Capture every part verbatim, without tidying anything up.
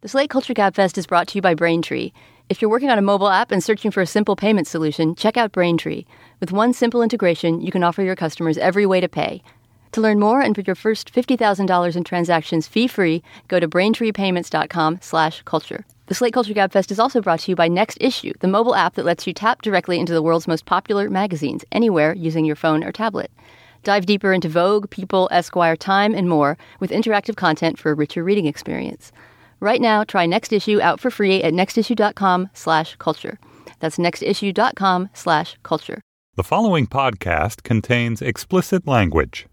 The Slate Culture Gabfest is brought to you by Braintree. If you're working on a mobile app and searching for a simple payment solution, check out Braintree. With one simple integration, you can offer your customers every way to pay. To learn more and put your first fifty thousand dollars in transactions fee-free, go to braintreepayments.com slash culture. The Slate Culture Gabfest is also brought to you by Next Issue, the mobile app that lets you tap directly into the world's most popular magazines anywhere using your phone or tablet. Dive deeper into Vogue, People, Esquire, Time, and more with interactive content for a richer reading experience. Right now, try Next Issue out for free at nextissue.com slash culture. That's nextissue.com slash culture. The following podcast contains explicit language.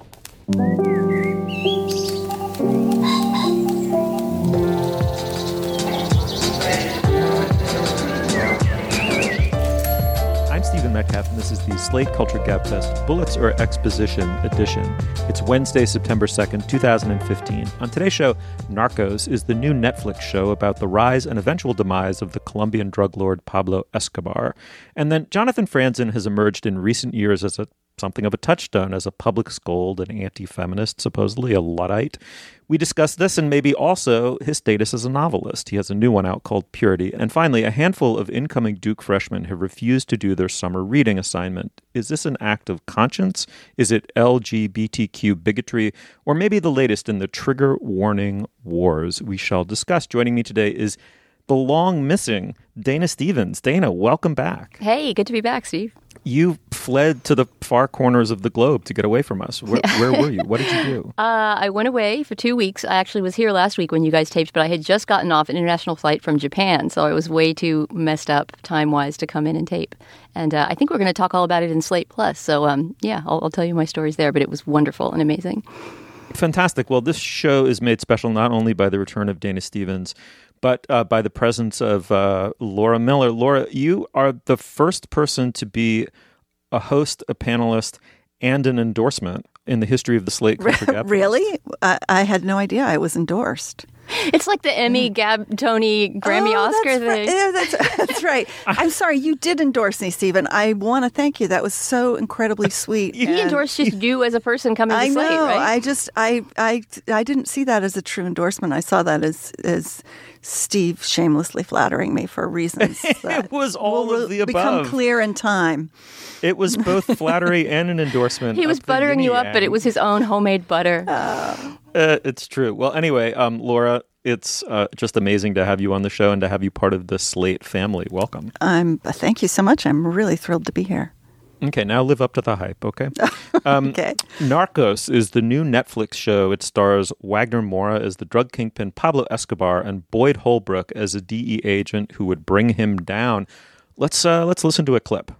I'm Stephen Metcalf, and this is the Slate Culture Gabfest Bullets or Exposition edition. It's Wednesday, September second, twenty fifteen. On today's show, Narcos is the new Netflix show about the rise and eventual demise of the Colombian drug lord Pablo Escobar. And then Jonathan Franzen has emerged in recent years as a something of a touchstone as a public scold, an anti-feminist, supposedly a Luddite. We discuss this and maybe also his status as a novelist. He has a new one out called Purity. And finally, a handful of incoming Duke freshmen have refused to do their summer reading assignment. Is this an act of conscience? Is it L G B T Q bigotry? Or maybe the latest in the trigger warning wars? We shall discuss. Joining me today is the long missing Dana Stevens. Dana, welcome back. Hey, good to be back, Steve. You fled to the far corners of the globe to get away from us. Where, where were you? What did you do? Uh, I went away for two weeks. I actually was here last week when you guys taped, but I had just gotten off an international flight from Japan, so I was way too messed up time-wise to come in and tape. And uh, I think we're going to talk all about it in Slate Plus. So, um, yeah, I'll, I'll tell you my stories there, but it was wonderful and amazing. Fantastic. Well, this show is made special not only by the return of Dana Stevens, but uh, by the presence of uh, Laura Miller. Laura, you are the first person to be a host, a panelist, and an endorsement in the history of the Slate Culture Gabfest. Really? I, I had no idea I was endorsed. It's like the Emmy, Gab, Tony, Grammy, oh, Oscar that's thing. Right. Yeah, that's, that's right. I'm sorry, you did endorse me, Stephen. I want to thank you. That was so incredibly sweet. He and endorsed just you as a person coming to I Slate, know. right? I just, I, I, I didn't see that as a true endorsement. I saw that as, as Steve shamelessly flattering me for reasons that it was all will of the above. Become clear in time. It was both flattery and an endorsement. He was buttering you up, end. but it was his own homemade butter. Uh, uh, it's true. Well, anyway, um, Laura, it's uh, just amazing to have you on the show and to have you part of the Slate family. Welcome. I'm. Thank you so much. I'm really thrilled to be here. Okay, now live up to the hype, okay? Um, okay. Narcos is the new Netflix show. It stars Wagner Moura as the drug kingpin Pablo Escobar and Boyd Holbrook as a D E agent who would bring him down. Let's uh, let's listen to a clip.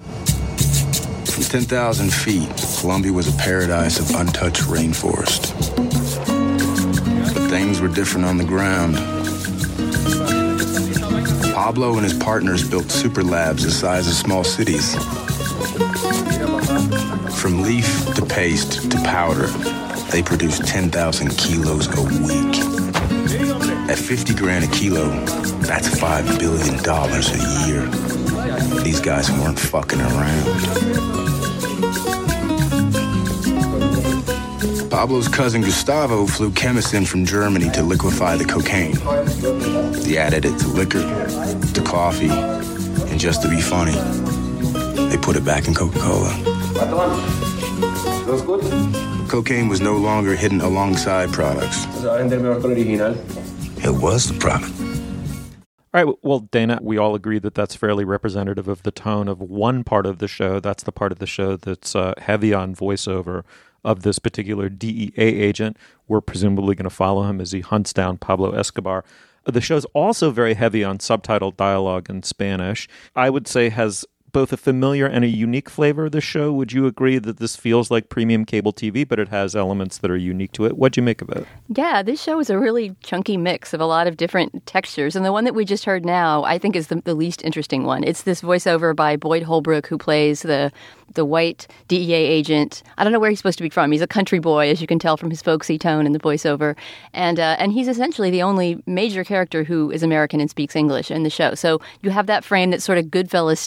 From ten thousand feet, Colombia was a paradise of untouched rainforest. But things were different on the ground. Pablo and his partners built super labs the size of small cities. From leaf to paste to powder, they produced ten thousand kilos a week. At fifty grand a kilo, that's five billion dollars a year. These guys weren't fucking around. Pablo's cousin Gustavo flew chemists in from Germany to liquefy the cocaine. They added it to liquor, to coffee, and just to be funny, they put it back in Coca-Cola. Cocaine was no longer hidden alongside products. It was the product. All right, well, Dana, we all agree that that's fairly representative of the tone of one part of the show. That's the part of the show that's uh, heavy on voiceover of this particular D E A agent. We're presumably going to follow him as he hunts down Pablo Escobar. The show's also very heavy on subtitled dialogue in Spanish. I would say has both a familiar and a unique flavor of the show. Would you agree that this feels like premium cable T V, but it has elements that are unique to it? What'd you make of it? Yeah, this show is a really chunky mix of a lot of different textures. And the one that we just heard now, I think, is the, the least interesting one. It's this voiceover by Boyd Holbrook, who plays the the white D E A agent. I don't know where he's supposed to be from. He's a country boy, as you can tell from his folksy tone in the voiceover. And uh, and he's essentially the only major character who is American and speaks English in the show. So you have that frame that's sort of Goodfellas style, right?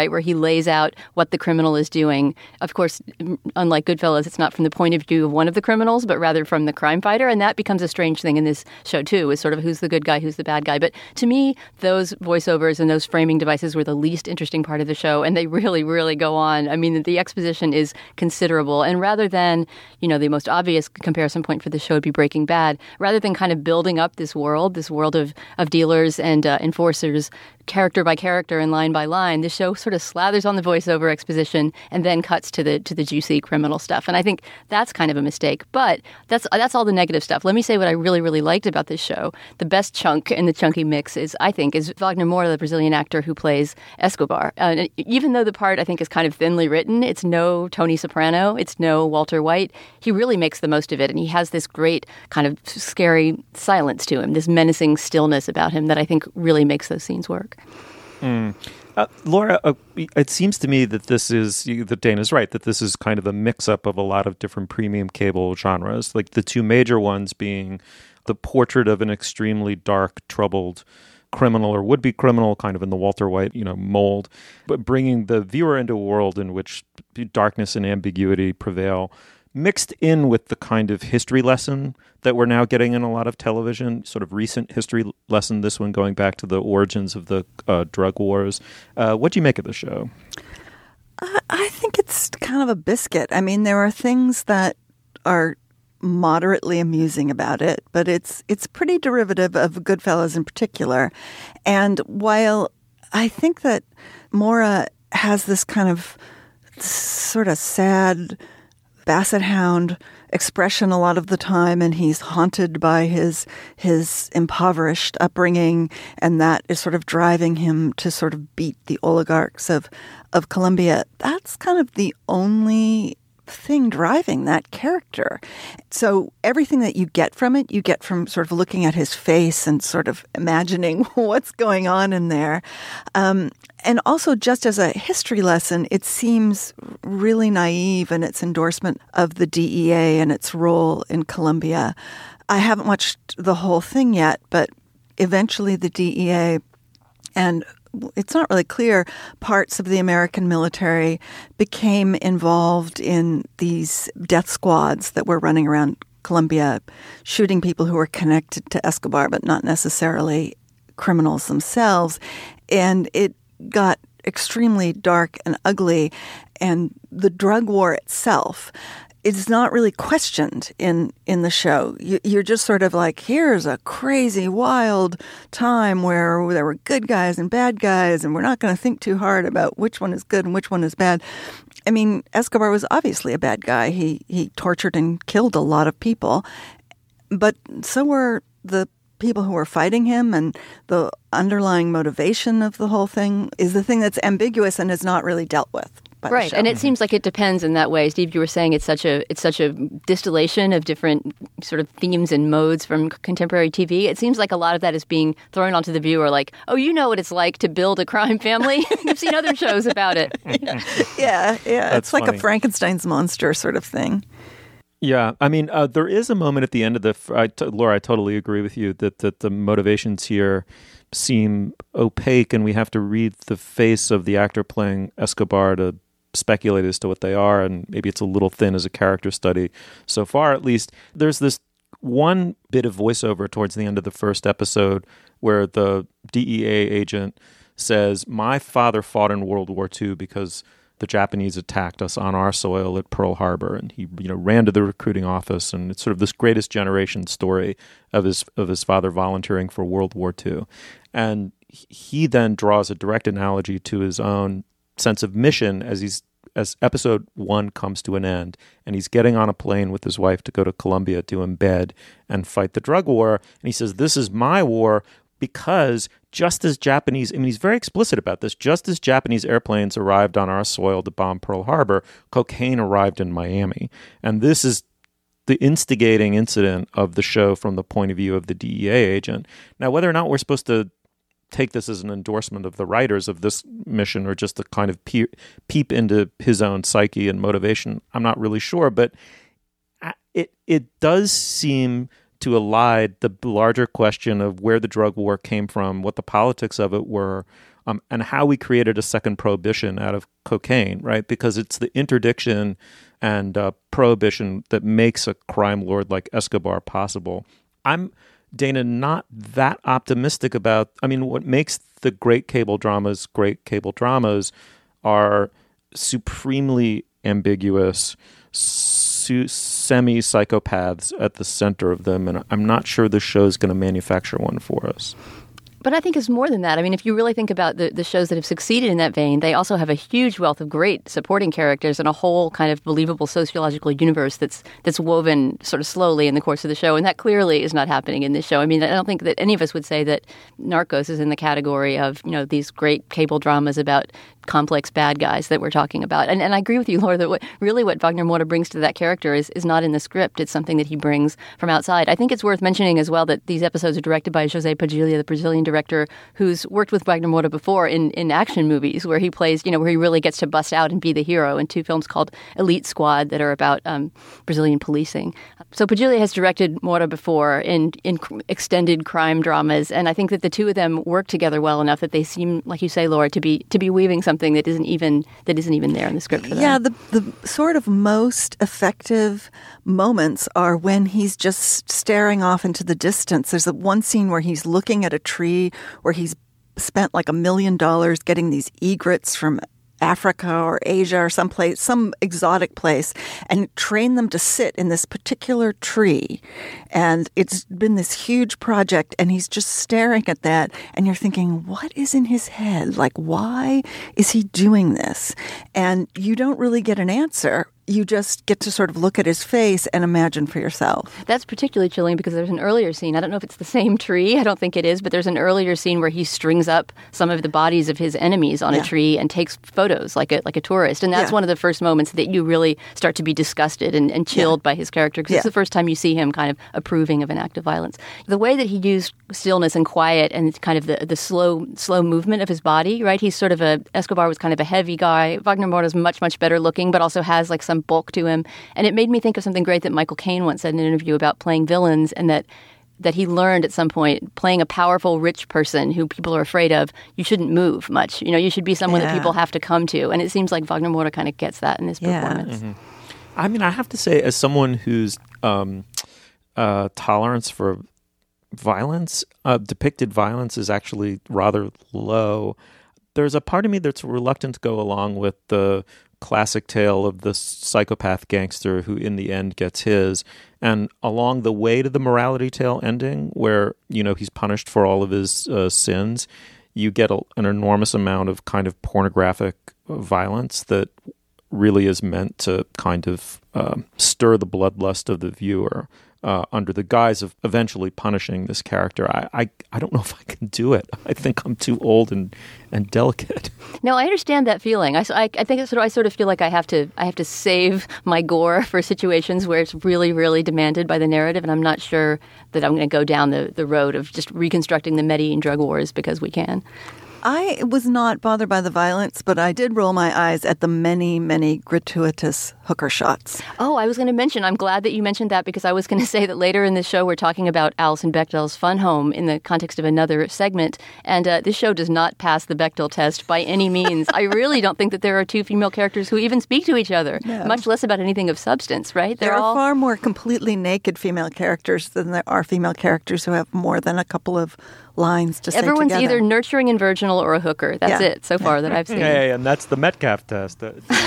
right, where he lays out what the criminal is doing. Of course, unlike Goodfellas, it's not from the point of view of one of the criminals, but rather from the crime fighter. And that becomes a strange thing in this show, too, is sort of who's the good guy, who's the bad guy. But to me, those voiceovers and those framing devices were the least interesting part of the show. And they really, really go on. I mean, the exposition is considerable. And rather than, you know, the most obvious comparison point for the show would be Breaking Bad, rather than kind of building up this world, this world of, of dealers and uh, enforcers, character by character and line by line, the show sort of slathers on the voiceover exposition and then cuts to the to the juicy criminal stuff. And I think that's kind of a mistake. But that's that's all the negative stuff. Let me say what I really, really liked about this show. The best chunk in the chunky mix is, I think, is Wagner Moura, the Brazilian actor who plays Escobar. Uh, even though the part, I think, is kind of thinly written, it's no Tony Soprano, it's no Walter White, he really makes the most of it. And he has this great kind of scary silence to him, this menacing stillness about him that I think really makes those scenes work. Mm. Uh, Laura, uh, it seems to me that this is, that Dana's right, that this is kind of a mix-up of a lot of different premium cable genres, like the two major ones being the portrait of an extremely dark, troubled criminal or would-be criminal, kind of in the Walter White, you know, mold, but bringing the viewer into a world in which darkness and ambiguity prevail, mixed in with the kind of history lesson that we're now getting in a lot of television, sort of recent history lesson, this one going back to the origins of the uh, drug wars. Uh, what do you make of the show? I, I think it's kind of a biscuit. I mean, there are things that are moderately amusing about it, but it's it's pretty derivative of Goodfellas in particular. And while I think that Moura has this kind of sort of sad basset hound expression a lot of the time, and he's haunted by his his impoverished upbringing, and that is sort of driving him to sort of beat the oligarchs of of Colombia. That's kind of the only thing driving that character. So everything that you get from it, you get from sort of looking at his face and sort of imagining what's going on in there. Um, and also, just as a history lesson, it seems really naive in its endorsement of the D E A and its role in Colombia. I haven't watched the whole thing yet, but eventually the D E A and it's not really clear, parts of the American military became involved in these death squads that were running around Colombia, shooting people who were connected to Escobar, but not necessarily criminals themselves. And it got extremely dark and ugly. And the drug war itself is not really questioned in, in the show. You, you're just sort of like, here's a crazy, wild time where there were good guys and bad guys, and we're not going to think too hard about which one is good and which one is bad. I mean, Escobar was obviously a bad guy. He he tortured and killed a lot of people, but so were the people who were fighting him, and the underlying motivation of the whole thing is the thing that's ambiguous and is not really dealt with. Right, and it seems like it depends in that way. Steve, you were saying it's such a it's such a distillation of different sort of themes and modes from contemporary T V. It seems like a lot of that is being thrown onto the viewer, like, oh, you know what it's like to build a crime family. You've seen other shows about it. yeah, yeah, yeah. That's it's like funny. a Frankenstein's monster sort of thing. Yeah, I mean, uh, there is a moment at the end of the. I t- Laura, I totally agree with you that that the motivations here seem opaque, and we have to read the face of the actor playing Escobar to speculate as to what they are, and maybe it's a little thin as a character study so far, at least. There's this one bit of voiceover towards the end of the first episode where the D E A agent says, "My father fought in World War Two because the Japanese attacked us on our soil at Pearl Harbor, and he, you know, ran to the recruiting office." And it's sort of this greatest generation story of his of his father volunteering for World War Two. And he then draws a direct analogy to his own sense of mission as he's as episode one comes to an end, and he's getting on a plane with his wife to go to Colombia to embed and fight the drug war. And he says, "This is my war," because just as Japanese, I mean, he's very explicit about this, just as Japanese airplanes arrived on our soil to bomb Pearl Harbor, cocaine arrived in Miami. And this is the instigating incident of the show from the point of view of the D E A agent. Now, whether or not we're supposed to take this as an endorsement of the writers of this mission or just to kind of pe- peep into his own psyche and motivation, I'm not really sure. But it it does seem to elide the larger question of where the drug war came from, what the politics of it were, um, and how we created a second prohibition out of cocaine, right? Because it's the interdiction and uh, prohibition that makes a crime lord like Escobar possible. I'm, Dana, not that optimistic about, I mean, what makes the great cable dramas great cable dramas are supremely ambiguous, su- semi-psychopaths at the center of them, and I'm not sure the show is going to manufacture one for us. But I think it's more than that. I mean, if you really think about the, the shows that have succeeded in that vein, they also have a huge wealth of great supporting characters and a whole kind of believable sociological universe that's that's woven sort of slowly in the course of the show. And that clearly is not happening in this show. I mean, I don't think that any of us would say that Narcos is in the category of, you know, these great cable dramas about complex bad guys that we're talking about. And and I agree with you, Laura, that what, really what Wagner Moura brings to that character is, is not in the script. It's something that he brings from outside. I think it's worth mentioning as well that these episodes are directed by José Padilha, the Brazilian director who's worked with Wagner Moura before in, in action movies where he plays, you know, where he really gets to bust out and be the hero in two films called Elite Squad that are about um, Brazilian policing. So Padilha has directed Moura before in, in extended crime dramas, and I think that the two of them work together well enough that they seem, like you say, Laura, to be to be weaving something that isn't even that isn't even there in the script for them. Yeah, the the sort of most effective moments are when he's just staring off into the distance. There's a one scene where he's looking at a tree where he's spent like a million dollars getting these egrets from Africa or Asia or someplace, some exotic place, and train them to sit in this particular tree. And it's been this huge project, and he's just staring at that, and you're thinking, what is in his head? Like, why is he doing this? And you don't really get an answer. You just get to sort of look at his face and imagine for yourself. That's particularly chilling because there's an earlier scene. I don't know if it's the same tree. I don't think it is. But there's an earlier scene where he strings up some of the bodies of his enemies on yeah. a tree and takes photos like a like a tourist. And that's yeah. one of the first moments that you really start to be disgusted and, and chilled yeah. by his character because yeah. it's the first time you see him kind of approving of an act of violence. The way that he used stillness and quiet and kind of the, the slow slow movement of his body, right? He's sort of a, Escobar was kind of a heavy guy. Wagner Moura is much, much better looking, but also has like some bulk to him. And it made me think of something great that Michael Caine once said in an interview about playing villains, and that that he learned at some point playing a powerful, rich person who people are afraid of, you shouldn't move much. You know, you should be someone yeah. that people have to come to. And it seems like Wagner Moura kind of gets that in his yeah. performance. Mm-hmm. I mean, I have to say, as someone whose um, uh, tolerance for violence, uh, depicted violence, is actually rather low, there's a part of me that's reluctant to go along with the classic tale of the psychopath gangster who in the end gets his. And along the way to the morality tale ending, where, you know, he's punished for all of his uh, sins, you get a, an enormous amount of kind of pornographic violence that really is meant to kind of um, stir the bloodlust of the viewer uh, under the guise of eventually punishing this character. I, I I don't know if I can do it. I think I'm too old and, and delicate. No, I understand that feeling. I, I, I think it's sort of, I sort of feel like I have to I have to save my gore for situations where it's really, really demanded by the narrative, and I'm not sure that I'm going to go down the, the road of just reconstructing the Medellin drug wars because we can. I was not bothered by the violence, but I did roll my eyes at the many, many gratuitous hooker shots. Oh, I was going to mention, I'm glad that you mentioned that because I was going to say that later in this show we're talking about Alison Bechdel's Fun Home in the context of another segment, and uh, this show does not pass the Bechdel test by any means. I really don't think that there are two female characters who even speak to each other, no. much less about anything of substance, right? They're there are all... far more completely naked female characters than there are female characters who have more than a couple of lines to say Everyone's together. Either nurturing and virginal or a hooker. That's yeah. it so far that I've seen. Hey, and that's the Metcalf test.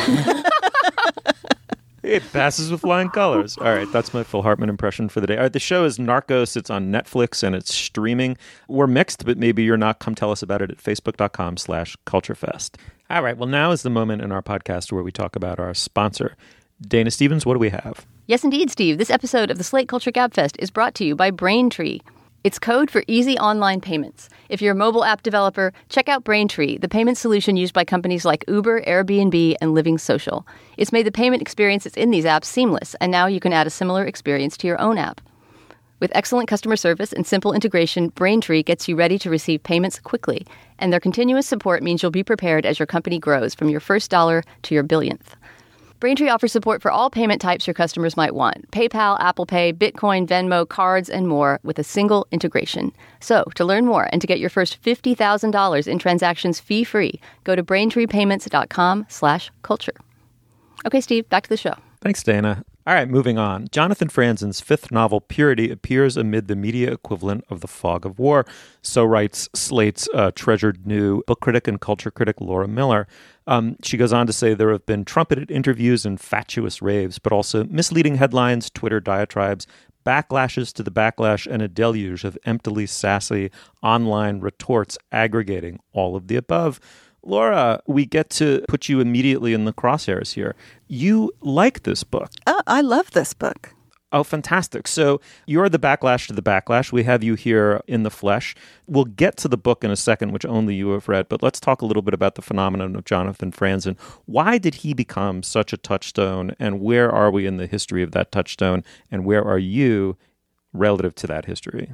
It passes with flying colors. All right, that's my Phil Hartman impression for the day. All right, the show is Narcos. It's on Netflix and it's streaming. We're mixed, but maybe you're not. Come tell us about it at facebook.com slash culturefest. All right, well, now is the moment in our podcast where we talk about our sponsor. Dana Stevens, what do we have? Yes, indeed, Steve. This episode of the Slate Culture Gabfest is brought to you by Braintree. It's code for easy online payments. If you're a mobile app developer, check out Braintree, the payment solution used by companies like Uber, Airbnb, and Living Social. It's made the payment experience that's in these apps seamless, and now you can add a similar experience to your own app. With excellent customer service and simple integration, Braintree gets you ready to receive payments quickly, and their continuous support means you'll be prepared as your company grows from your first dollar to your billionth. Braintree offers support for all payment types your customers might want. PayPal, Apple Pay, Bitcoin, Venmo, cards, and more with a single integration. So, to learn more and to get your first fifty thousand dollars in transactions fee-free, go to braintreepayments.com slash culture. Okay, Steve, back to the show. Thanks, Dana. All right, moving on. Jonathan Franzen's fifth novel, Purity, appears amid the media equivalent of the fog of war. So writes Slate's uh, treasured new book critic and culture critic Laura Miller. Um, she goes on to say there have been trumpeted interviews and fatuous raves, but also misleading headlines, Twitter diatribes, backlashes to the backlash, and a deluge of emptily sassy online retorts aggregating all of the above. Laura, we get to put you immediately in the crosshairs here. You like this book. Oh, I love this book. Oh, fantastic. So you're the backlash to the backlash. We have you here in the flesh. We'll get to the book in a second, which only you have read, but let's talk a little bit about the phenomenon of Jonathan Franzen. Why did he become such a touchstone, and where are we in the history of that touchstone, and where are you relative to that history?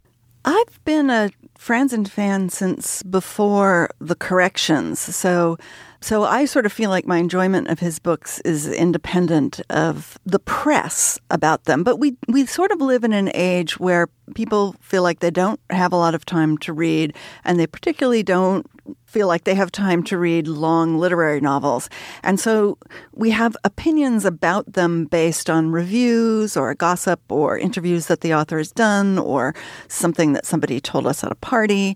I've been a Franzen fan since before the corrections. So so I sort of feel like my enjoyment of his books is independent of the press about them. But we, we sort of live in an age where people feel like they don't have a lot of time to read, and they particularly don't feel like they have time to read long literary novels. And so we have opinions about them based on reviews or gossip or interviews that the author has done or something that somebody told us at a party.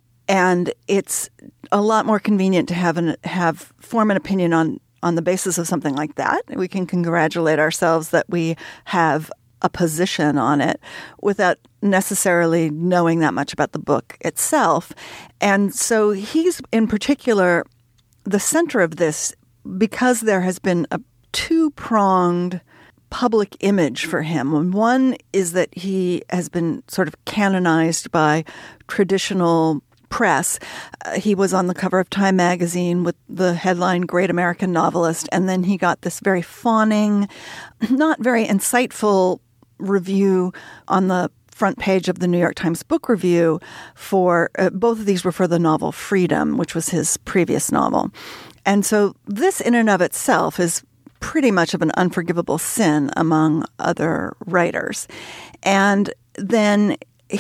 And it's a lot more convenient to have an, have form an opinion on, on the basis of something like that. We can congratulate ourselves that we have a position on it without necessarily knowing that much about the book itself. And so he's in particular the center of this because there has been a two-pronged public image for him. And one is that he has been sort of canonized by traditional press. Uh, he was on the cover of Time magazine with the headline Great American Novelist, and then he got this very fawning, not very insightful review on the front page of the New York Times Book Review for, uh, both of these were for the novel Freedom, which was his previous novel. And so this in and of itself is pretty much of an unforgivable sin among other writers. And then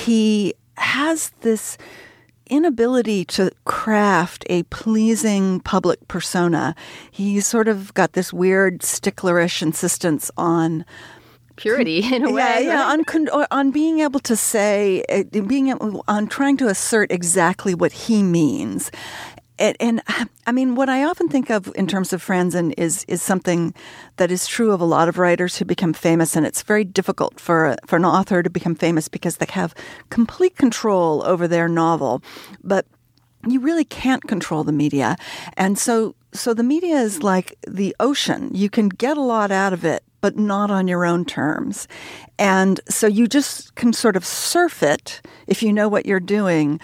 he has this inability to craft a pleasing public persona. He's sort of got this weird sticklerish insistence on purity in a way. Yeah, yeah, right? on con- on being able to say, uh, being able, on trying to assert exactly what he means. And, and I mean, what I often think of in terms of Franzen is is something that is true of a lot of writers who become famous, and it's very difficult for for an author to become famous because they have complete control over their novel, but you really can't control the media, and so so the media is like the ocean. You can get a lot out of it, but not on your own terms, and so you just can sort of surf it if you know what you're doing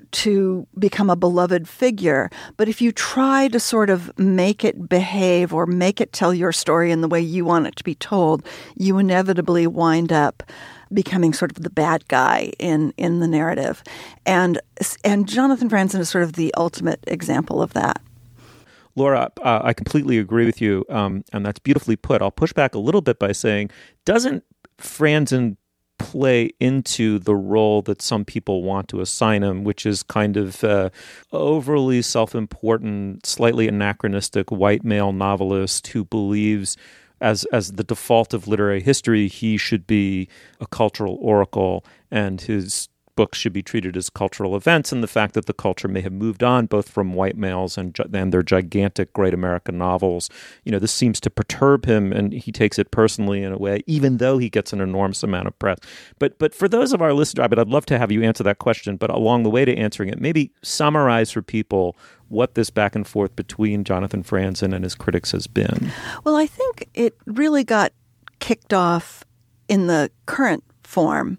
to become a beloved figure. But if you try to sort of make it behave or make it tell your story in the way you want it to be told, you inevitably wind up becoming sort of the bad guy in, in the narrative. And and Jonathan Franzen is sort of the ultimate example of that. Laura, uh, I completely agree with you, um, and that's beautifully put. I'll push back a little bit by saying, doesn't Franzen play into the role that some people want to assign him, which is kind of uh, overly self-important, slightly anachronistic white male novelist who believes as as the default of literary history, he should be a cultural oracle and his books should be treated as cultural events, and the fact that the culture may have moved on both from white males and, and their gigantic great American novels. You know, this seems to perturb him, and he takes it personally in a way, even though he gets an enormous amount of press. But but for those of our listeners, but I'd love to have you answer that question, but along the way to answering it, maybe summarize for people what this back and forth between Jonathan Franzen and his critics has been. Well, I think it really got kicked off in the current form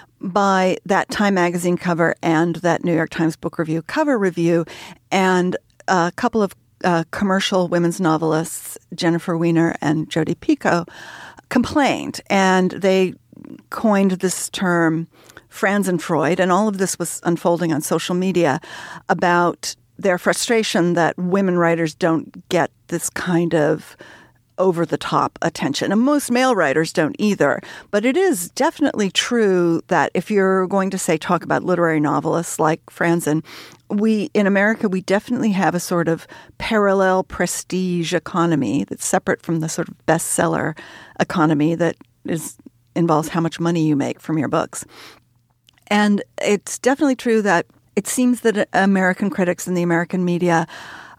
by that Time magazine cover and that New York Times Book Review cover review, and a couple of uh, commercial women's novelists, Jennifer Weiner and Jodi Picoult, complained, and they coined this term Franzenfreud, and all of this was unfolding on social media about their frustration that women writers don't get this kind of over-the-top attention. And most male writers don't either. But it is definitely true that if you're going to, say, talk about literary novelists like Franzen, we, in America, we definitely have a sort of parallel prestige economy that's separate from the sort of bestseller economy that is involves how much money you make from your books. And it's definitely true that it seems that American critics and the American media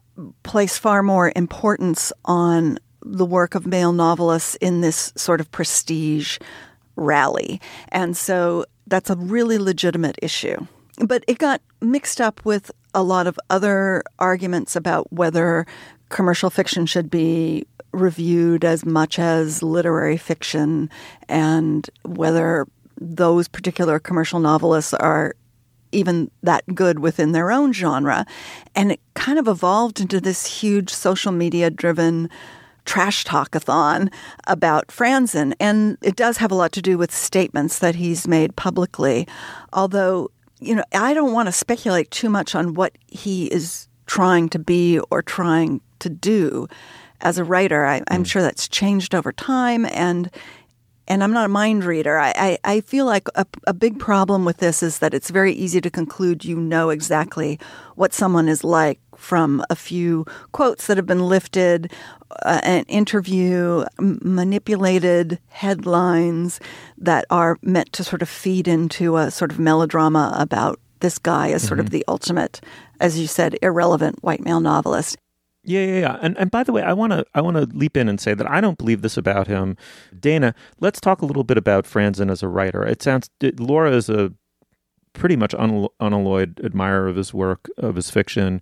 place far more importance on the work of male novelists in this sort of prestige rally. And so that's a really legitimate issue. But it got mixed up with a lot of other arguments about whether commercial fiction should be reviewed as much as literary fiction and whether those particular commercial novelists are even that good within their own genre. And it kind of evolved into this huge social media-driven trash talkathon about Franzen. And it does have a lot to do with statements that he's made publicly. Although, you know, I don't want to speculate too much on what he is trying to be or trying to do as a writer. I, I'm sure that's changed over time, and And I'm not a mind reader. I, I, I feel like a, a big problem with this is that it's very easy to conclude you know exactly what someone is like from a few quotes that have been lifted, uh, an interview, m- manipulated headlines that are meant to sort of feed into a sort of melodrama about this guy as sort mm-hmm. of the ultimate, as you said, irrelevant white male novelist. Yeah, yeah, yeah. And and by the way, I want to I want to leap in and say that I don't believe this about him. Dana, let's talk a little bit about Franzen as a writer. It sounds Laura is a pretty much un, unalloyed admirer of his work, of his fiction.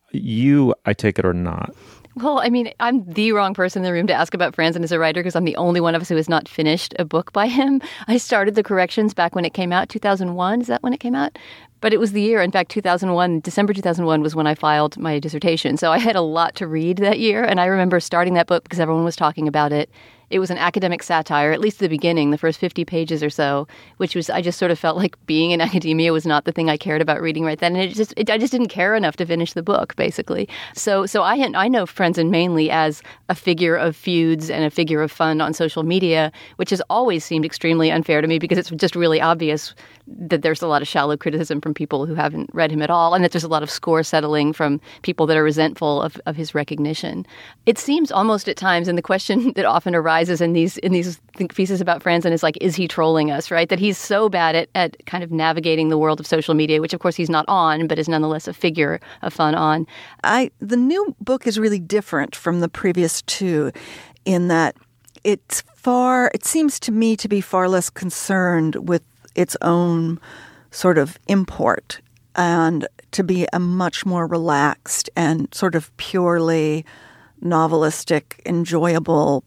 You, I take it, are not. Well, I mean, I'm the wrong person in the room to ask about Franzen as a writer because I'm the only one of us who has not finished a book by him. I started The Corrections back when it came out, two thousand one. Is that when it came out? But it was the year, in fact, two thousand one, December two thousand one was when I filed my dissertation. So I had a lot to read that year. And I remember starting that book because everyone was talking about it. It was an academic satire, at least at the beginning, the first fifty pages or so, which was, I just sort of felt like being in academia was not the thing I cared about reading right then. And it just, it, I just didn't care enough to finish the book, basically. So so I I know Franzen mainly as a figure of feuds and a figure of fun on social media, which has always seemed extremely unfair to me because it's just really obvious that there's a lot of shallow criticism from people who haven't read him at all, and that there's a lot of score settling from people that are resentful of, of his recognition. It seems almost at times, and the question that often arises in these in these pieces about Franzen is like, is he trolling us, right? That he's so bad at, at kind of navigating the world of social media, which of course he's not on, but is nonetheless a figure of fun on. I the new book is really different from the previous two in that it's far, it seems to me to be far less concerned with its own sort of import and to be a much more relaxed and sort of purely novelistic, enjoyable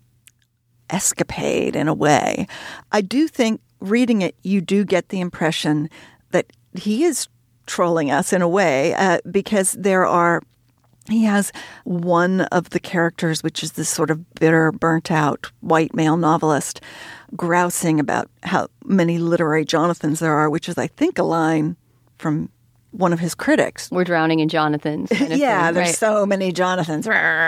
escapade in a way. I do think reading it, you do get the impression that he is trolling us in a way uh, because there are, he has one of the characters, which is this sort of bitter, burnt-out white male novelist, grousing about how many literary Jonathans there are, which is, I think, a line from one of his critics. We're drowning in Jonathans. Kind of yeah, thing, there's right? so many Jonathans.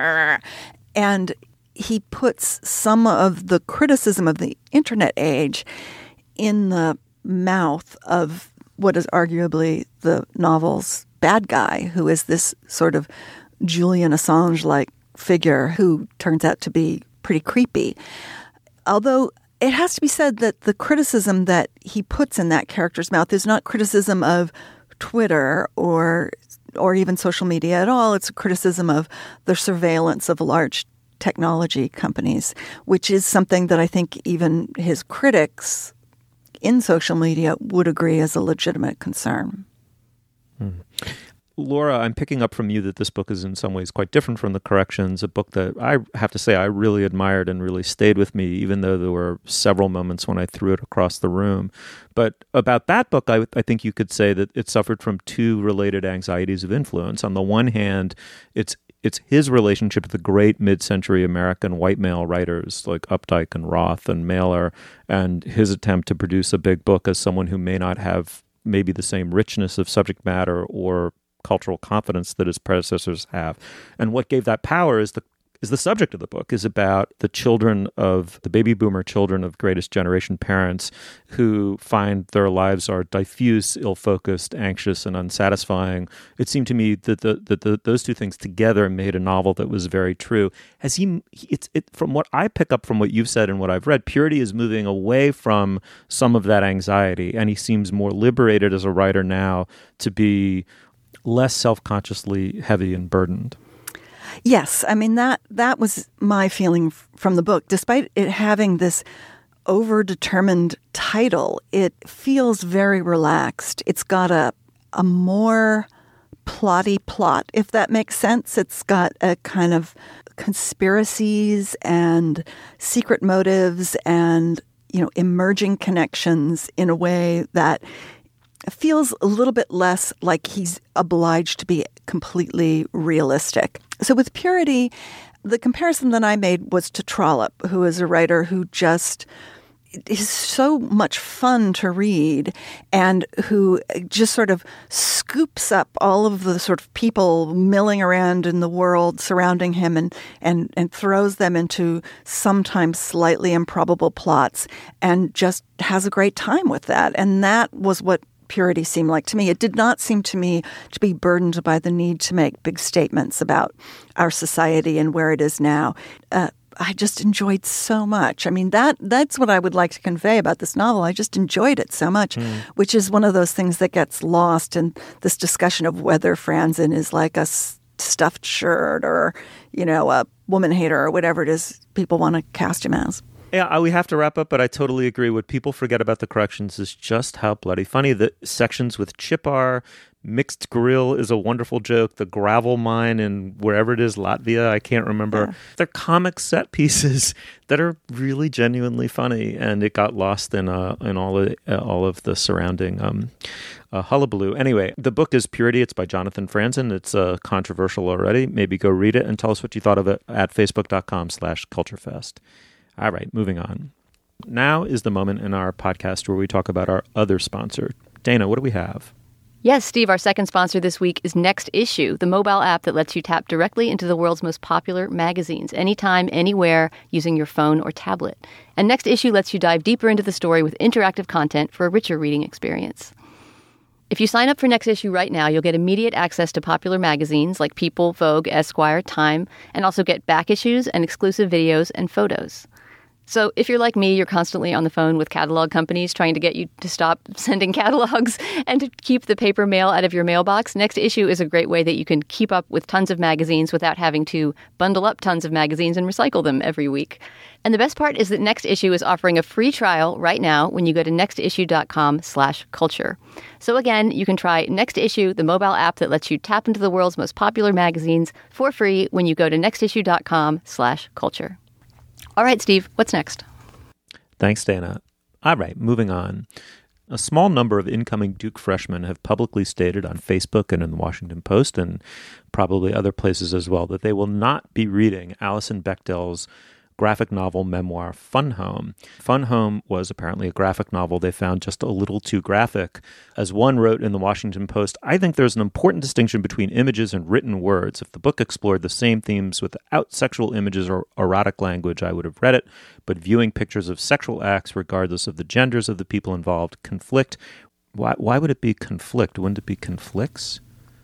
And he puts some of the criticism of the internet age in the mouth of what is arguably the novel's bad guy, who is this sort of Julian Assange-like figure who turns out to be pretty creepy. Although it has to be said that the criticism that he puts in that character's mouth is not criticism of Twitter or or even social media at all. It's a criticism of the surveillance of large technology companies, which is something that I think even his critics in social media would agree is a legitimate concern. Hmm. Laura, I'm picking up from you that this book is in some ways quite different from The Corrections, a book that I have to say I really admired and really stayed with me, even though there were several moments when I threw it across the room. But about that book, I, I think you could say that it suffered from two related anxieties of influence. On the one hand, it's it's his relationship to the great mid-century American white male writers like Updike and Roth and Mailer, and his attempt to produce a big book as someone who may not have maybe the same richness of subject matter or cultural confidence that his predecessors have. And what gave that power is the is the subject of the book, is about the children of the baby boomer children of greatest generation parents who find their lives are diffuse, ill-focused, anxious, and unsatisfying. It seemed to me that the, that the, those two things together made a novel that was very true. Has he? It's it from what I pick up from what you've said and what I've read, Purity is moving away from some of that anxiety, and he seems more liberated as a writer now to be less self-consciously heavy and burdened. Yes, I mean, that that was my feeling f- from the book. Despite it having this over-determined title, it feels very relaxed. It's got a a more plotty plot, if that makes sense. It's got a kind of conspiracies and secret motives and, you know, emerging connections in a way that feels a little bit less like he's obliged to be completely realistic. So with Purity, the comparison that I made was to Trollope, who is a writer who just is so much fun to read and who just sort of scoops up all of the sort of people milling around in the world surrounding him and, and, and throws them into sometimes slightly improbable plots and just has a great time with that. And that was what Purity seemed like to me. It did not seem to me to be burdened by the need to make big statements about our society and where it is now. Uh, I just enjoyed so much. I mean, that that's what I would like to convey about this novel. I just enjoyed it so much, mm. which is one of those things that gets lost in this discussion of whether Franzen is like a s- stuffed shirt or, you know, a woman hater or whatever it is people want to cast him as. Yeah, we have to wrap up, but I totally agree. What people forget about the corrections is just how bloody funny the sections with Chip are. Mixed grill is a wonderful joke. The gravel mine in wherever it is, Latvia, I can't remember. Yeah. They're comic set pieces that are really genuinely funny, and it got lost in uh, in all of uh, all of the surrounding um, uh, hullabaloo. Anyway, the book is Purity. It's by Jonathan Franzen. It's uh, controversial already. Maybe go read it and tell us what you thought of it at facebook.com slash culturefest. All right, moving on. Now is the moment in our podcast where we talk about our other sponsor. Dana, what do we have? Yes, Steve, our second sponsor this week is Next Issue, the mobile app that lets you tap directly into the world's most popular magazines, anytime, anywhere, using your phone or tablet. And Next Issue lets you dive deeper into the story with interactive content for a richer reading experience. If you sign up for Next Issue right now, you'll get immediate access to popular magazines like People, Vogue, Esquire, Time, and also get back issues and exclusive videos and photos. So if you're like me, you're constantly on the phone with catalog companies trying to get you to stop sending catalogs and to keep the paper mail out of your mailbox. Next Issue is a great way that you can keep up with tons of magazines without having to bundle up tons of magazines and recycle them every week. And the best part is that Next Issue is offering a free trial right now when you go to nextissue.com slash culture. So again, you can try Next Issue, the mobile app that lets you tap into the world's most popular magazines for free when you go to nextissue.com slash culture. All right, Steve, what's next? Thanks, Dana. All right, moving on. A small number of incoming Duke freshmen have publicly stated on Facebook and in the Washington Post and probably other places as well that they will not be reading Alison Bechdel's graphic novel memoir Fun Home. Fun Home was apparently a graphic novel they found just a little too graphic. As one wrote in the Washington Post, I think there's an important distinction between images and written words. If the book explored the same themes without sexual images or erotic language, I would have read it. But viewing pictures of sexual acts, regardless of the genders of the people involved, conflict. Why, why would it be conflict? Wouldn't it be conflicts?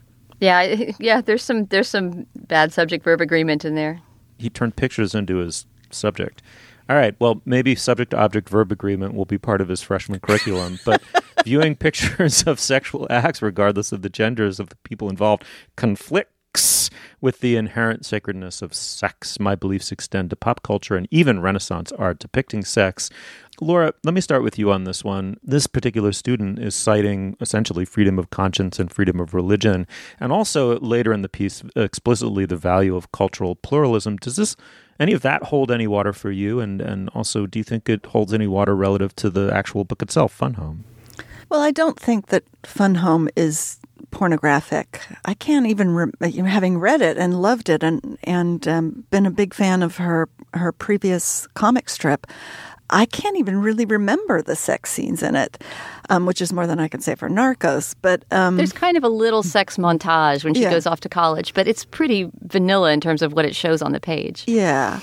Yeah, yeah. There's some there's some bad subject-verb agreement in there. He turned pictures into his subject. All right, well, maybe subject-object-verb agreement will be part of his freshman curriculum, but viewing pictures of sexual acts, regardless of the genders of the people involved, conflicts with the inherent sacredness of sex. My beliefs extend to pop culture and even Renaissance art depicting sex. Laura, let me start with you on this one. This particular student is citing essentially freedom of conscience and freedom of religion, and also later in the piece explicitly the value of cultural pluralism. Does this any of that hold any water for you? And, and also, do you think it holds any water relative to the actual book itself, Fun Home? Well, I don't think that Fun Home is pornographic. I can't even, re- you know, having read it and loved it and and um, been a big fan of her her previous comic strip, I can't even really remember the sex scenes in it, um, which is more than I can say for Narcos. But um, there's kind of a little sex montage when she yeah. goes off to college, but it's pretty vanilla in terms of what it shows on the page. Yeah.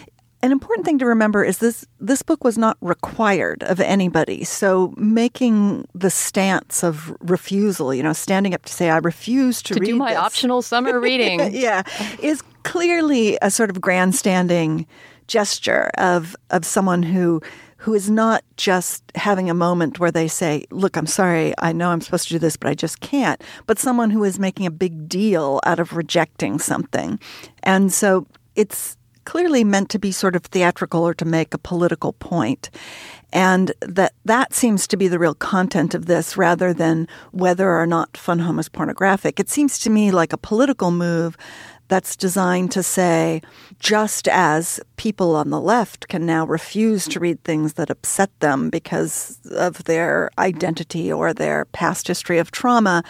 An important thing to remember is this this book was not required of anybody. So making the stance of refusal, you know, standing up to say, I refuse to, to read do my this. optional summer reading. yeah, is clearly a sort of grandstanding gesture of of someone who who is not just having a moment where they say, look, I'm sorry, I know I'm supposed to do this, but I just can't. But someone who is making a big deal out of rejecting something. And so it's clearly meant to be sort of theatrical or to make a political point. And that that seems to be the real content of this rather than whether or not Fun Home is pornographic. It seems to me like a political move that's designed to say, just as people on the left can now refuse to read things that upset them because of their identity or their past history of trauma,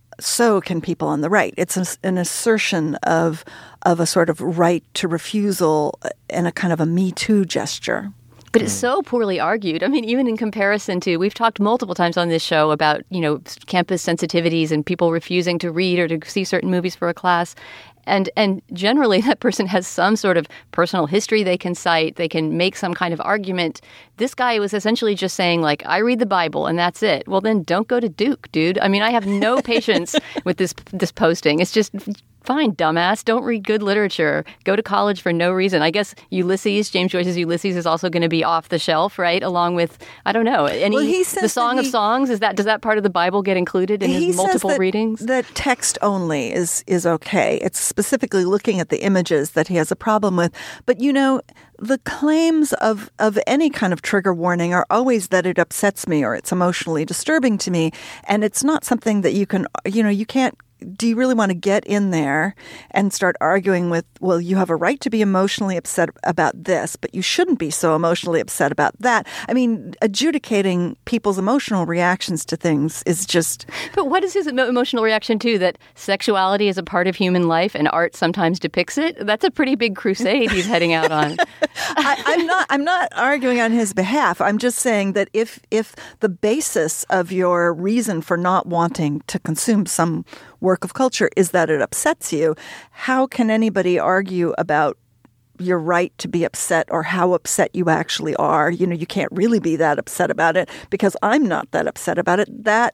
so can people on the right. It's an assertion of of a sort of right to refusal and a kind of a Me Too gesture. But it's so poorly argued. I mean, even in comparison to, we've talked multiple times on this show about, you know, campus sensitivities and people refusing to read or to see certain movies for a class. And and generally, that person has some sort of personal history they can cite. They can make some kind of argument. This guy was essentially just saying, like, I read the Bible and that's it. Well, then don't go to Duke, dude. I mean, I have no patience with this this posting. It's just, fine, dumbass. Don't read good literature. Go to college for no reason. I guess Ulysses, James Joyce's Ulysses, is also going to be off the shelf, right? Along with, I don't know, any well, he says the Song he, of Songs. Is that does that part of the Bible get included in his multiple says that, readings? That text only is is okay. It's specifically looking at the images that he has a problem with. But you know, the claims of of any kind of trigger warning are always that it upsets me or it's emotionally disturbing to me, and it's not something that you can, you know, you can't. Do you really want to get in there and start arguing with, well, you have a right to be emotionally upset about this, but you shouldn't be so emotionally upset about that? I mean, adjudicating people's emotional reactions to things is just... But what is his emo- emotional reaction to? That sexuality is a part of human life and art sometimes depicts it? That's a pretty big crusade he's heading out on. I, I'm not I'm not arguing on his behalf. I'm just saying that if if the basis of your reason for not wanting to consume some work of culture is that it upsets you, how can anybody argue about your right to be upset or how upset you actually are? You know, you can't really be that upset about it because I'm not that upset about it. That,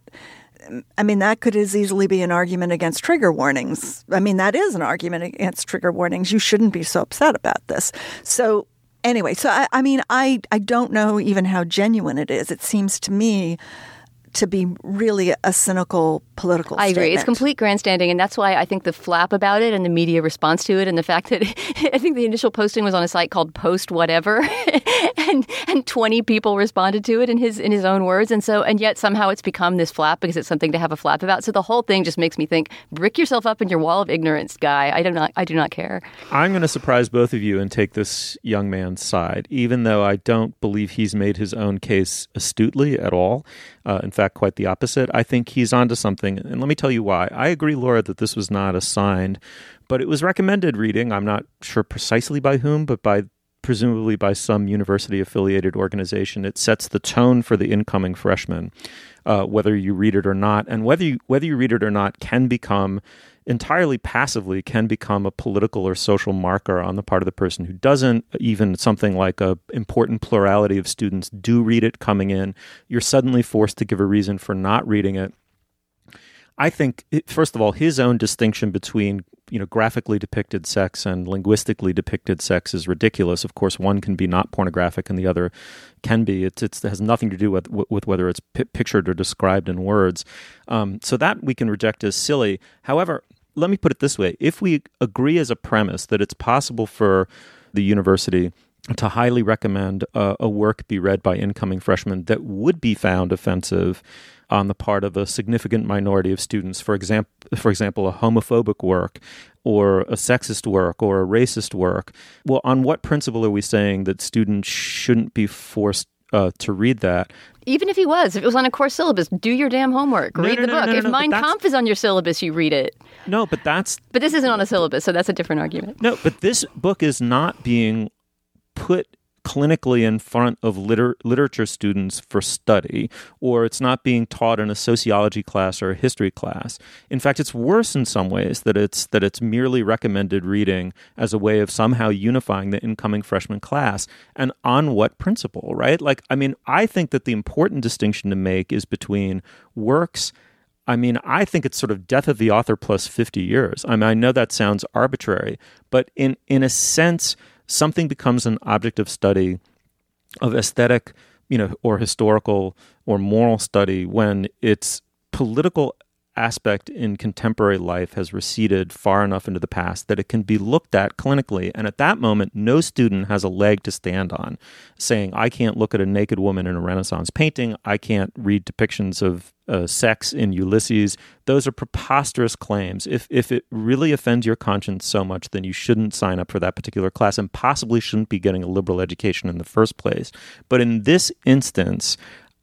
I mean, that could as easily be an argument against trigger warnings. I mean, that is an argument against trigger warnings. You shouldn't be so upset about this. So anyway, so I, I mean, I, I don't know even how genuine it is. It seems to me to be really a cynical political I agree. statement. It's complete grandstanding, and that's why I think the flap about it and the media response to it and the fact that I think the initial posting was on a site called Post Whatever, and and twenty people responded to it in his in his own words, and so and yet somehow it's become this flap because it's something to have a flap about. So the whole thing just makes me think, brick yourself up in your wall of ignorance, guy. I do not I do not care. I'm going to surprise both of you and take this young man's side, even though I don't believe he's made his own case astutely at all. Uh, in fact, quite the opposite. I think he's onto something. And let me tell you why. I agree, Laura, that this was not assigned, but it was recommended reading. I'm not sure precisely by whom, but by presumably by some university-affiliated organization. It sets the tone for the incoming freshman, uh, whether you read it or not. And whether you, whether you read it or not can become entirely passively can become a political or social marker on the part of the person who doesn't. Even something like a important plurality of students do read it coming in. You're suddenly forced to give a reason for not reading it. I think, first of all, his own distinction between, you know, graphically depicted sex and linguistically depicted sex is ridiculous. Of course, one can be not pornographic and the other can be. It's, it's, it has nothing to do with, with whether it's p- pictured or described in words. Um, so that we can reject as silly. However, let me put it this way. If we agree as a premise that it's possible for the university to highly recommend uh, a work be read by incoming freshmen that would be found offensive on the part of a significant minority of students, for example, for example, a homophobic work or a sexist work or a racist work, well, on what principle are we saying that students shouldn't be forced uh, to read that? Even if he was, if it was on a core syllabus, do your damn homework. No, read no, the no, book. no, no, if no, Mein Kampf is on your syllabus, you read it. No, but that's... But this isn't on a syllabus, so that's a different argument. No, but this book is not being put clinically in front of liter- literature students for study, or it's not being taught in a sociology class or a history class. In fact, it's worse in some ways that it's that it's merely recommended reading as a way of somehow unifying the incoming freshman class. And on what principle, right? Like, I mean, I think that the important distinction to make is between works. I mean, I think it's sort of death of the author plus fifty years. I mean, I know that sounds arbitrary, but in, in a sense, something becomes an object of study, of aesthetic, you know, or historical or moral study when its political aspect in contemporary life has receded far enough into the past that it can be looked at clinically. And at that moment, no student has a leg to stand on, saying, I can't look at a naked woman in a Renaissance painting. I can't read depictions of uh, sex in Ulysses. Those are preposterous claims. If if it really offends your conscience so much, then you shouldn't sign up for that particular class and possibly shouldn't be getting a liberal education in the first place. But in this instance,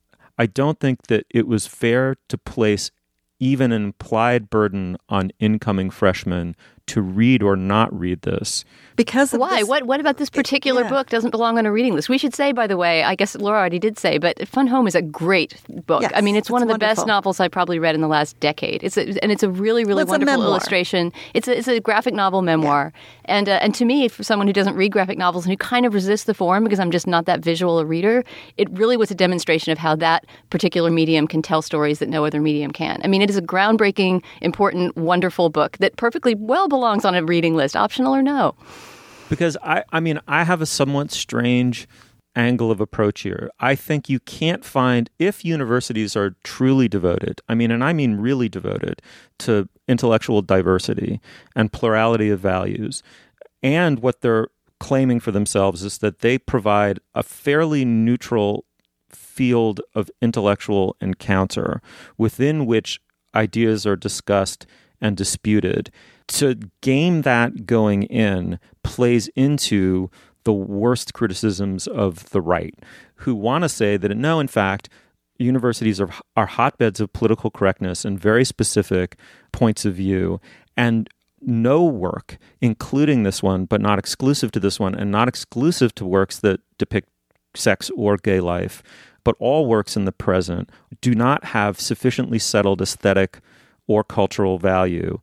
I don't think that it was fair to place even an implied burden on incoming freshmen to read or not read this. Because of Why? this, What What about this particular yeah. book doesn't belong on a reading list? We should say, by the way, I guess Laura already did say, but Fun Home is a great book. Yes, I mean, it's, it's one of the wonderful. best novels I probably read in the last decade. It's a, and it's a really, really Well, it's a wonderful memoir. illustration. It's a, it's a graphic novel memoir. Yeah. And uh, and to me, for someone who doesn't read graphic novels and who kind of resists the form because I'm just not that visual a reader, it really was a demonstration of how that particular medium can tell stories that no other medium can. I mean, it is a groundbreaking, important, wonderful book that perfectly well belongs on a reading list, optional or no. Because I, I mean, I have a somewhat strange angle of approach here. I think you can't find, if universities are truly devoted, I mean, and I mean really devoted to intellectual diversity and plurality of values, and what they're claiming for themselves is that they provide a fairly neutral field of intellectual encounter within which ideas are discussed and disputed. To game that going in plays into the worst criticisms of the right, who want to say that, no, in fact, universities are, are hotbeds of political correctness and very specific points of view, and no work, including this one, but not exclusive to this one, and not exclusive to works that depict sex or gay life, but all works in the present, do not have sufficiently settled aesthetic or cultural value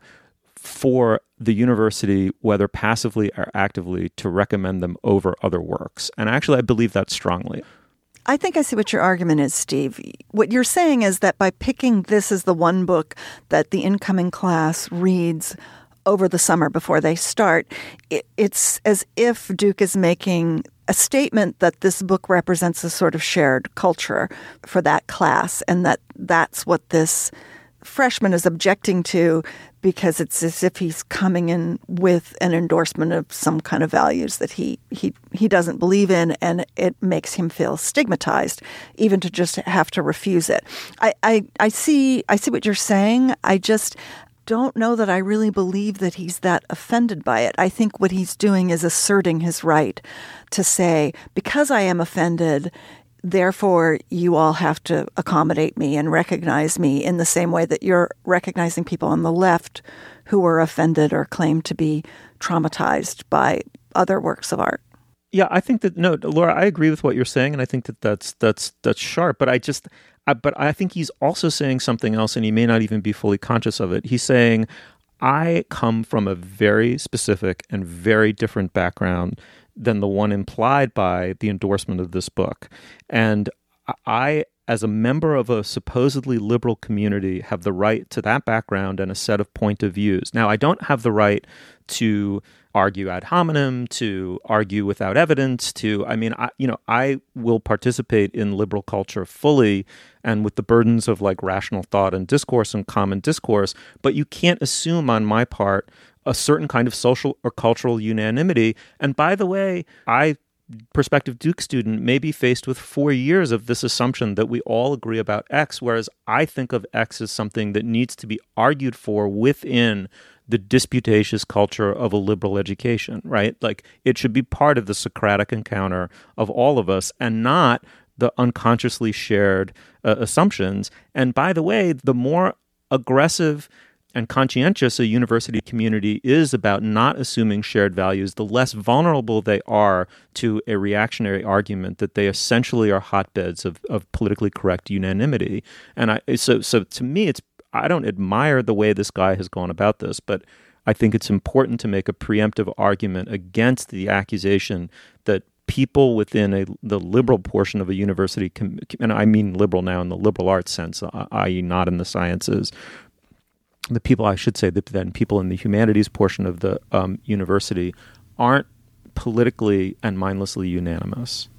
for the university, whether passively or actively, to recommend them over other works. And actually, I believe that strongly. I think I see what your argument is, Steve. What you're saying is that by picking this as the one book that the incoming class reads over the summer before they start, it, it's as if Duke is making a statement that this book represents a sort of shared culture for that class, and that that's what this freshman is objecting to, because it's as if he's coming in with an endorsement of some kind of values that he he he doesn't believe in, and it makes him feel stigmatized even to just have to refuse it. I, I, I see I see what you're saying. I just don't know that I really believe that he's that offended by it. I think what he's doing is asserting his right to say, because I am offended, therefore, you all have to accommodate me and recognize me in the same way that you're recognizing people on the left who were offended or claim to be traumatized by other works of art. Yeah, I think that, no, Laura, I agree with what you're saying, and I think that that's that's that's sharp. But I just, I, but I think he's also saying something else, and he may not even be fully conscious of it. He's saying, I come from a very specific and very different background than the one implied by the endorsement of this book. And I, as a member of a supposedly liberal community, have the right to that background and a set of point of views. Now, I don't have the right to argue ad hominem, to argue without evidence, to, I mean, I, you know, I will participate in liberal culture fully and with the burdens of like rational thought and discourse and common discourse, but you can't assume on my part a certain kind of social or cultural unanimity. And by the way, I, prospective Duke student, may be faced with four years of this assumption that we all agree about X, whereas I think of X as something that needs to be argued for within the disputatious culture of a liberal education, right? Like, it should be part of the Socratic encounter of all of us and not the unconsciously shared uh, assumptions. And by the way, the more aggressive and conscientious a university community is about not assuming shared values, the less vulnerable they are to a reactionary argument that they essentially are hotbeds of, of politically correct unanimity. And I so so to me, it's I don't admire the way this guy has gone about this, but I think it's important to make a preemptive argument against the accusation that people within a, the liberal portion of a university, com- and I mean liberal now in the liberal arts sense, that is not in the sciences, the people, I should say, that then people in the humanities portion of the um, university aren't politically and mindlessly unanimous.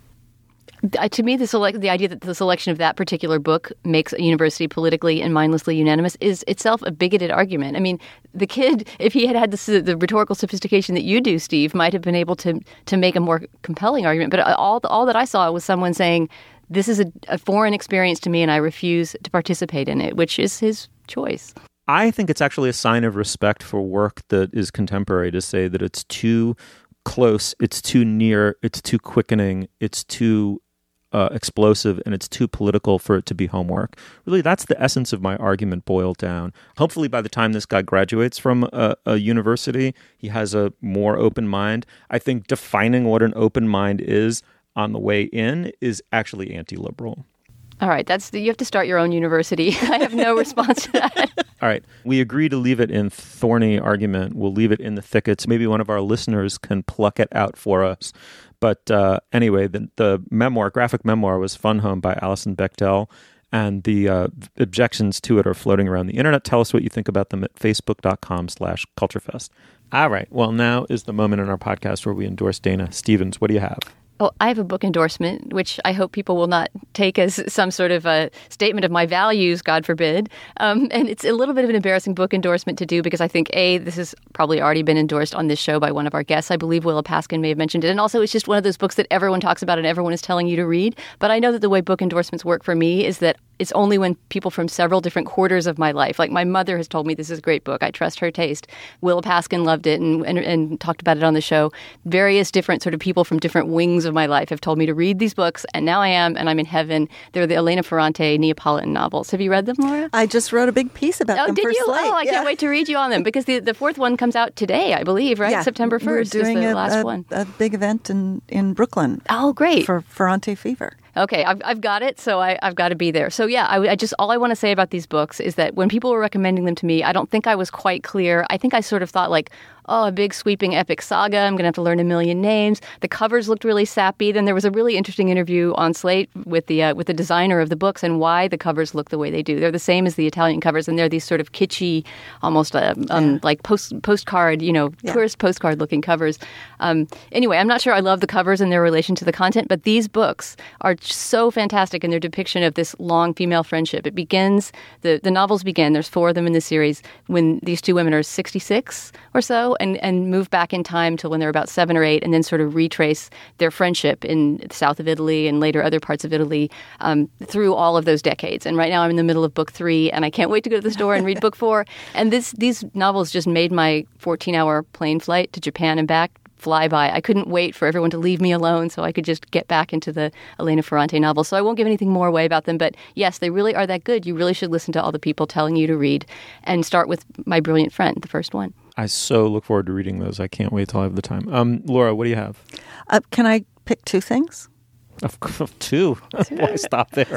Uh, to me, the, select, the idea that the selection of that particular book makes a university politically and mindlessly unanimous is itself a bigoted argument. I mean, the kid, if he had had the, the rhetorical sophistication that you do, Steve, might have been able to to make a more compelling argument. But all all that I saw was someone saying, this is a, a foreign experience to me and I refuse to participate in it, which is his choice. I think it's actually a sign of respect for work that is contemporary to say that it's too close, it's too near, it's too quickening, it's too Uh, explosive, and it's too political for it to be homework. Really, that's the essence of my argument boiled down. Hopefully, by the time this guy graduates from a, a university, he has a more open mind. I think defining what an open mind is on the way in is actually anti-liberal. All right, that's the, you have to start your own university. I have no response to that. All right, we agree to leave it in thorny argument. We'll leave it in the thickets. Maybe one of our listeners can pluck it out for us. But uh, anyway, the, the memoir, graphic memoir, was Fun Home by Alison Bechdel, and the uh, objections to it are floating around the internet. Tell us what you think about them at facebook.com slash culturefest. All right, well, now is the moment in our podcast where we endorse Dana Stevens. What do you have? Oh, I have a book endorsement, which I hope people will not take as some sort of a statement of my values, God forbid. Um, and it's a little bit of an embarrassing book endorsement to do because I think, A, this has probably already been endorsed on this show by one of our guests. I believe Willa Paskin may have mentioned it. And also, it's just one of those books that everyone talks about and everyone is telling you to read. But I know that the way book endorsements work for me is that it's only when people from several different quarters of my life, like my mother has told me this is a great book. I trust her taste. Willa Paskin loved it and, and, and talked about it on the show. Various different sort of people from different wings of my life have told me to read these books, and now I am, and I'm in heaven. They're the Elena Ferrante Neapolitan novels. Have you read them, Laura? I just wrote a big piece about oh, them did for you? Slate. Oh, I yeah. can't wait to read you on them because the, the fourth one comes out today, I believe, right? Yeah. September first We're doing is the a, last a, one. a big event in, in Brooklyn. Oh, great. For Ferrante Fever. Okay, I've, I've got it, so I, I've got to be there. So yeah, I, I just all I want to say about these books is that when people were recommending them to me, I don't think I was quite clear. I think I sort of thought like, oh, a big sweeping epic saga. I'm going to have to learn a million names. The covers looked really sappy. Then there was a really interesting interview on Slate with the uh, with the designer of the books and why the covers look the way they do. They're the same as the Italian covers, and they're these sort of kitschy, almost uh, um, yeah. like post postcard, you know, yeah. tourist postcard looking covers. Um, anyway, I'm not sure I love the covers in their relation to the content, but these books are so fantastic in their depiction of this long female friendship. It begins, the, the novels begin, there's four of them in the series, when these two women are sixty-six or so, and, and move back in time to when they're about seven or eight, and then sort of retrace their friendship in the south of Italy and later other parts of Italy um, through all of those decades. And right now I'm in the middle of book three, and I can't wait to go to the store and read book four. And this these novels just made my fourteen-hour plane flight to Japan and back fly by. I couldn't wait for everyone to leave me alone so I could just get back into the Elena Ferrante novels. So I won't give anything more away about them, but yes, they really are that good. You really should listen to all the people telling you to read and start with My Brilliant Friend, the first one. I so look forward to reading those. I can't wait till I have the time. Um, Laura, what do you have? Uh, can I pick two things? Of two. Why stop there?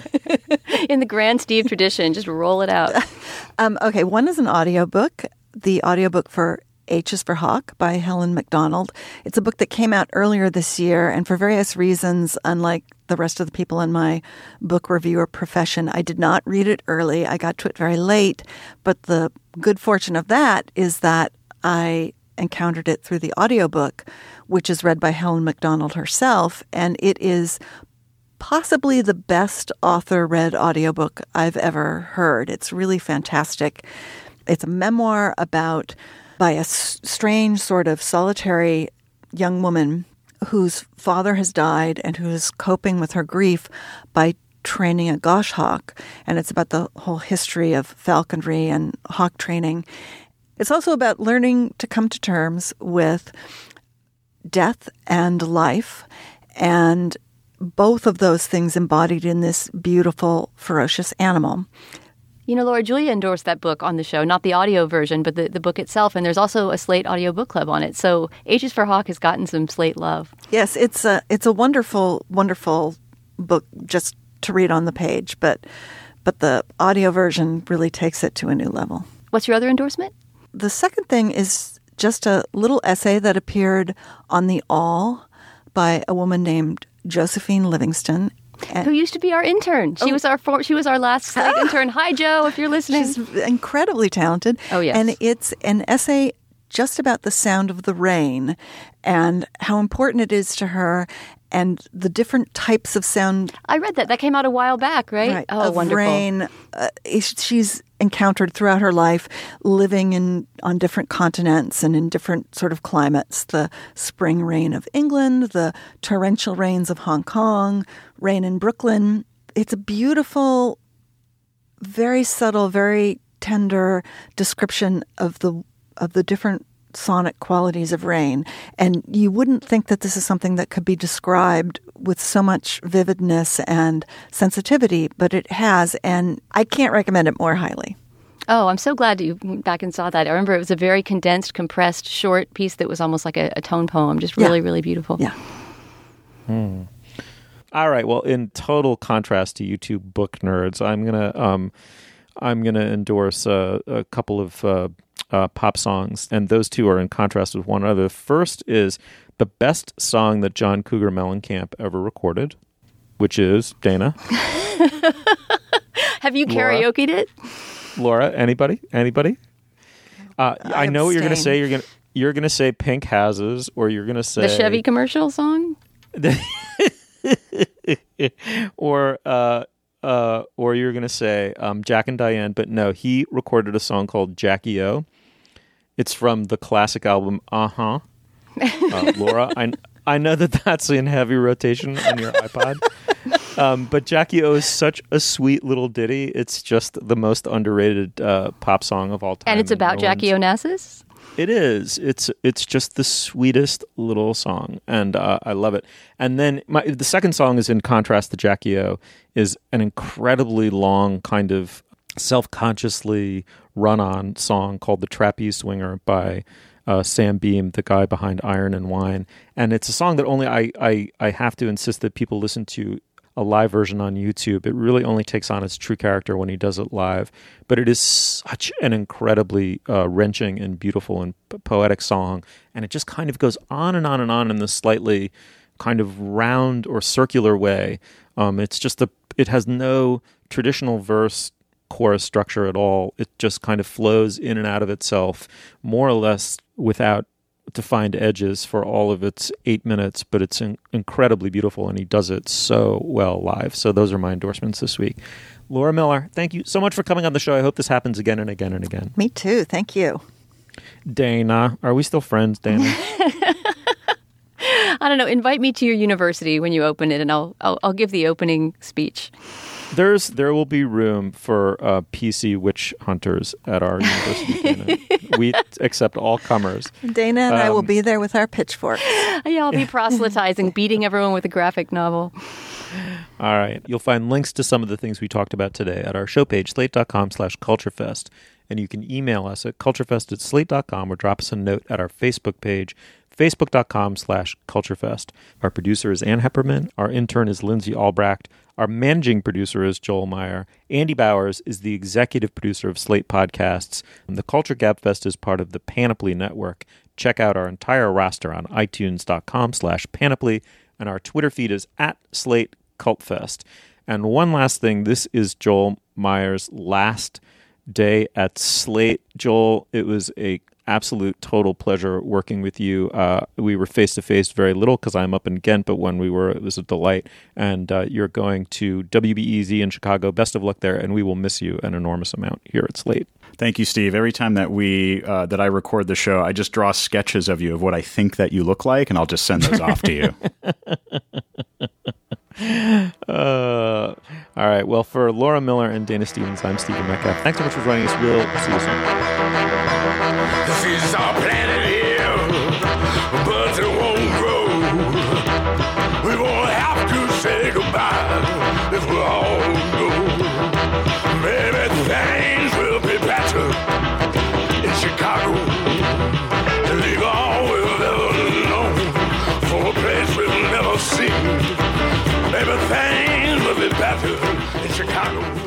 In the grand Steve tradition, just roll it out. um, okay, one is an audiobook, the audiobook for H is for Hawk by Helen MacDonald. It's a book that came out earlier this year, and for various reasons, unlike the rest of the people in my book reviewer profession, I did not read it early. I got to it very late, but the good fortune of that is that I encountered it through the audiobook, which is read by Helen MacDonald herself, and it is possibly the best author-read audiobook I've ever heard. It's really fantastic. It's a memoir about by a s- strange sort of solitary young woman whose father has died and who is coping with her grief by training a goshawk. And it's about the whole history of falconry and hawk training. It's also about learning to come to terms with death and life, and both of those things embodied in this beautiful, ferocious animal. You know, Laura, Julia endorsed that book on the show, not the audio version, but the, the book itself. And there's also a Slate audio book club on it. So Ages for Hawk has gotten some Slate love. Yes, it's a, it's a wonderful, wonderful book just to read on the page. But, but the audio version really takes it to a new level. What's your other endorsement? The second thing is just a little essay that appeared on The All by a woman named Josephine Livingston. Who used to be our intern. She oh. was our for, she was our last Slate intern. Hi, Joe, if you're listening. She's incredibly talented. Oh, yes. And it's an essay just about the sound of the rain and how important it is to her and the different types of sound. I read that. That came out a while back, right? Right. Oh, of wonderful. Rain. Uh, she's encountered throughout her life living in on different continents and in different sort of climates. The spring rain of England, the torrential rains of Hong Kong, rain in Brooklyn. It's a beautiful, very subtle, very tender description of the of the different sonic qualities of rain. And you wouldn't think that this is something that could be described with so much vividness and sensitivity, but it has, and I can't recommend it more highly. Oh, I'm so glad you went back and saw that. I remember it was a very condensed, compressed, short piece that was almost like a, a tone poem, just really, yeah. really beautiful. Yeah. Hmm. All right. Well, in total contrast to you two book nerds, I'm gonna um, I'm gonna endorse uh, a couple of uh, uh, pop songs, and those two are in contrast with one another. The first is the best song that John Cougar Mellencamp ever recorded, which is Dana. Have you karaoke'd it? Laura, anybody? Anybody? Uh, I, I know what you're going to say. You're going to you're going to say Pink Houses, or you're going to say the Chevy commercial song, or uh, uh, or you're going to say um, Jack and Diane. But no, he recorded a song called Jackie O. It's from the classic album Uh-huh. Uh, Laura, I I know that that's in heavy rotation on your iPod. Um, but Jackie O is such a sweet little ditty. It's just the most underrated uh, pop song of all time. And it's about no Jackie Onassis? It is. It's it's just the sweetest little song, and uh, I love it. And then my, the second song is in contrast to Jackie O, is an incredibly long kind of self-consciously run-on song called The Trapeze Swinger by Uh, Sam Beam, the guy behind Iron and Wine. And it's a song that only I, I, I have to insist that people listen to a live version on YouTube. It really only takes on its true character when he does it live. But it is such an incredibly uh, wrenching and beautiful and p- poetic song. And it just kind of goes on and on and on in this slightly kind of round or circular way. Um, it's just the, it has no traditional verse chorus structure at all. It just kind of flows in and out of itself, more or less without defined edges for all of its eight minutes, but it's in- incredibly beautiful, and he does it so well live. So those are my endorsements this week. Laura Miller, thank you so much for coming on the show. I hope this happens again and again and again. Me too. Thank you. Dana, are we still friends, Dana? I don't know. Invite me to your university when you open it, and I'll I'll, I'll give the opening speech. There's there will be room for uh, P C witch hunters at our university. Dana. We accept all comers. Dana and um, I will be there with our pitchforks. Yeah, I'll be proselytizing, beating everyone with a graphic novel. All right. You'll find links to some of the things we talked about today at our show page, slate.com slash culturefest. And you can email us at culturefest at slate dot com or drop us a note at our Facebook page, facebook.com slash culturefest. Our producer is Ann Hepperman. Our intern is Lindsay Albrecht. Our managing producer is Joel Meyer. Andy Bowers is the executive producer of Slate Podcasts. And the Culture Gabfest is part of the Panoply Network. Check out our entire roster on itunes.com slash panoply. And our Twitter feed is at Slate Cultfest. And one last thing, this is Joel Meyer's last day at Slate. Joel, it was a absolute total pleasure working with you. Uh, we were face to face very little because I'm up in Ghent, but when we were, it was a delight. And uh, you're going to W B E Z in Chicago. Best of luck there, and we will miss you an enormous amount here at Slate. Thank you, Steve. Every time that we uh, that I record the show, I just draw sketches of you of what I think that you look like, and I'll just send those off to you. Uh, all right. Well, for Laura Miller and Dana Stevens, I'm Stephen Metcalf. Thanks so much for joining us. We'll see you soon. This is our planet here, but it won't grow. We won't have to say goodbye if we all go. Baby, thank all sing. Maybe things will be better in Chicago.